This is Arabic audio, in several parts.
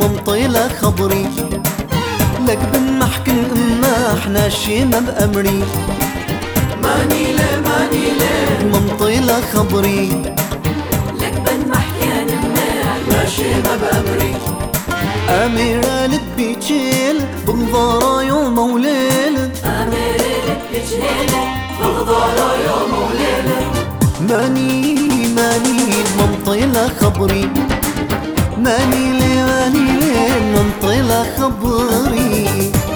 منطيلة خبري لك بنحكن اما احنا شيمة بأمري ماني منطيلة خبري لك بنحكن اما احنا شيمة بأمري أميرة لبيتشيل بالضارة يوم وليلة أميرة لبيتشيل بالضارة يوم وليلة ماني منطيلة خبري ماني لي منطيلة خبري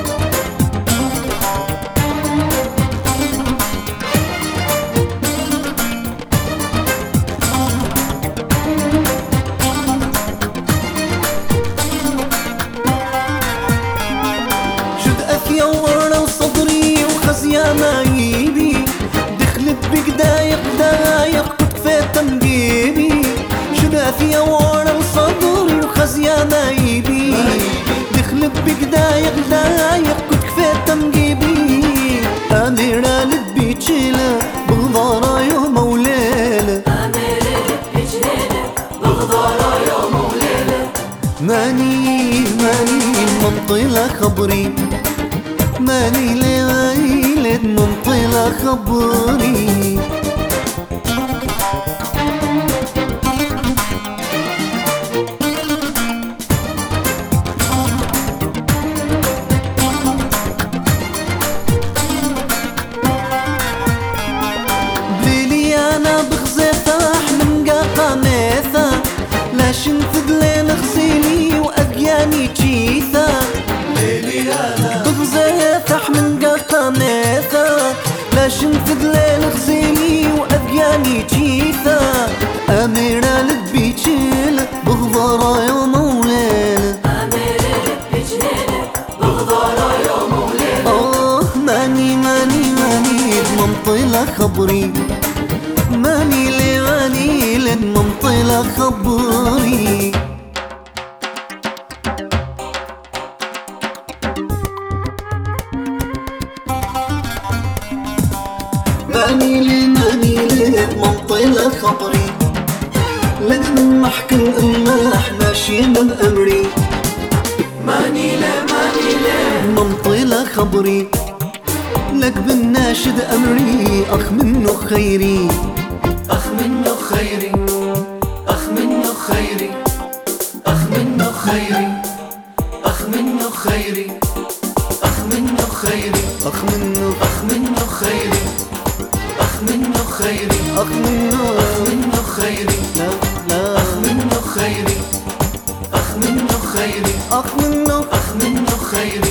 شد أثيا ورا صدري وخزيا مايبي دخلت بقدايق كنت كفيت تمجيبي شد أثيا ورا صدري وخزيا مايبي دخلت بقدايق كنت كفيت تمجيبي أميرة لبي تشيلة بالضارة يوم وليلة أميرة لبيتشيل بالضارة يوم وليلة ماني منطيلة خبري ماني ليلة منطيلة خبري بليلي أنا بخزيتاح من قاميثة لاش نفدلين غسيلي وأقياني تشيثة ليلي أنا بخزيتاح من قاميثة لاش نفدلين غسيلي وأقياني تشيثة أميرة لبي تشيل بغضارة يوم وليلة أميرة لبيتشيل بالضارة يوم وليلة ماني بمنطيلة خبري ماني لمنطيلة خبري ماني لمنطيلة خبري لك نحكي اما احنا شي من امري ماني منطيلة خبري لك بالناشد أمري أخ منه خيري أخ منه خيري أخ منه خيري أخ منه خيري أخ منه خيري أخ منه خيري أخ منه أخ منه خيري أخ منه خيري أخ منه أخ منه خيري لا أخ منه خيري أخ منه خيري أخ منه أخ منه خيري